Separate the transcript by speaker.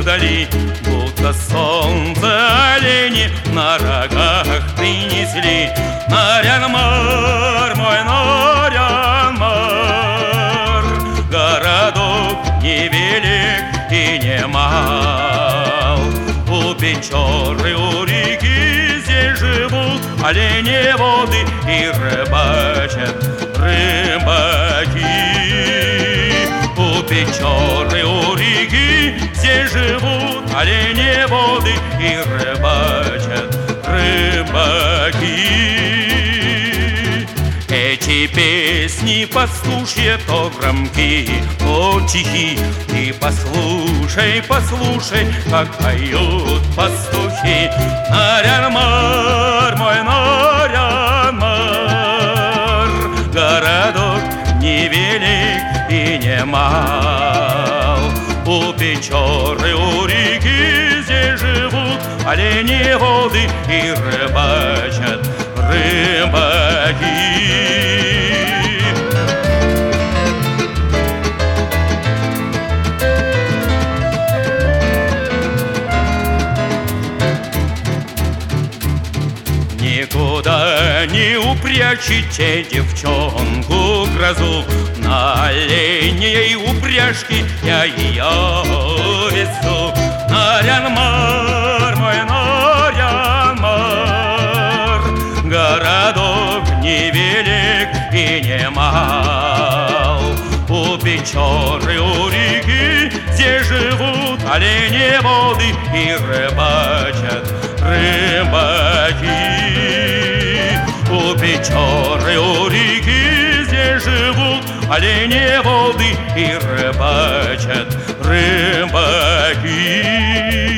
Speaker 1: вдали, будто солнце олени на рогах принесли. Нарянмар, мой Нарянмар, городок невелик и не мал. У Печоры, у реки здесь живут оленеводы и рыбачат рыбаки. У Печоры, у реки здесь живут оленеводы и рыбачат рыбаки. Эти песни пастушьи то громки, то тихи. И послушай, послушай, как поют пастухи. Нарянмар, мой Нарянмар, городок невелик и не мал. У Печоры, у реки здесь живут оленеводы и рыбачат рыбаки. Никуда не упрячете девчонку грозу, на оленей упряжке я ее везу. Нарянмар, мой Нарянмар, городок невелик и не мал. У Печоры, у реки здесь живут оленеводы и рыбачат рыбаки. У Печоры, у реки здесь живут оленеводы и рыбачат рыбаки.